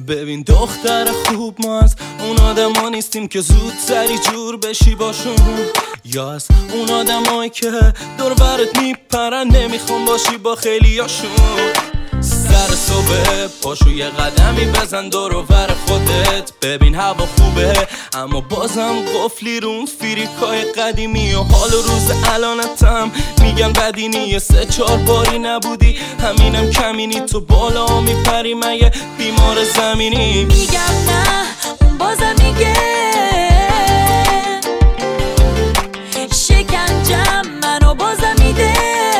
ببین دختر خوب، ما از اون آدم ها نیستیم که زود سری جور بشی باشون، یا از اون آدمایی که دور برت میپرن نمیخوام باشی با خیلیاشون. سر صبح پاشو یه قدمی بزن دور و بر خودت، ببین هوا خوبه اما بازم قفلی رو اون فریکای قدیمی و حال و روز الانتم میگن بدینی. 3-4 باری نبودی همینم کمینی، تو بالا میپری مگه بیمار زمینی؟ میگم نه اون بازم میگه شکنجم منو بازم میده.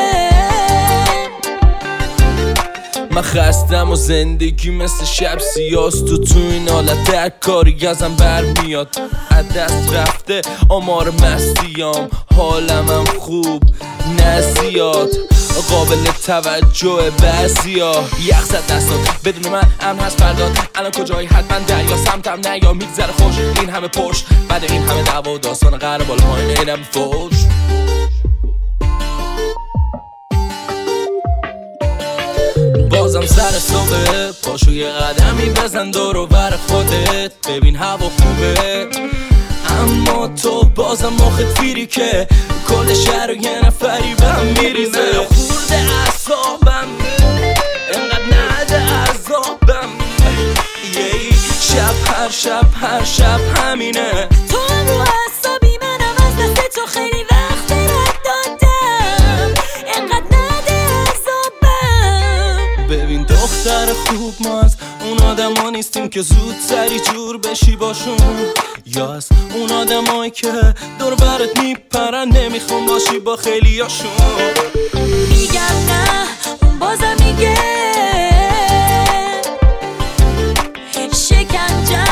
من خستم و زندگی مثل شب سیاست، تو این حالت هر کاری ازم برمیاد. از دست رفته آمار مستیام، حالمم خوب نه زیاد قابل توجه بعضیا. یخ زد دستات بدون من امن هست فرداد، الان کجایی حتما دریا سمتم نیا. میگذره خوش این همه پشت بعد این همه دعوا و داستان قرار بالا پایین اینم فوش. بازم سر صبح پاشو یه قدمی بزن دور و بر خودت، ببین هوا خوبه اما تو بازم مخت فیری که کل شهر و یه نفری بهم میریزه. خورده اعصابم انقدر نده عذابم، هر شب همینه. تو هم رو اعصابی، منم از دست تو خیلی وقت رد دادم، انقدر نده عذابم. ببین دختر خوب، ما از اون آدم ها نیستیم که زود سری جور بشی باشون، یا از اون آدمایی که دور برت میپرن نمیخوام باشی با خیلیاشون. میگم نه اون بازم میگه شکنجم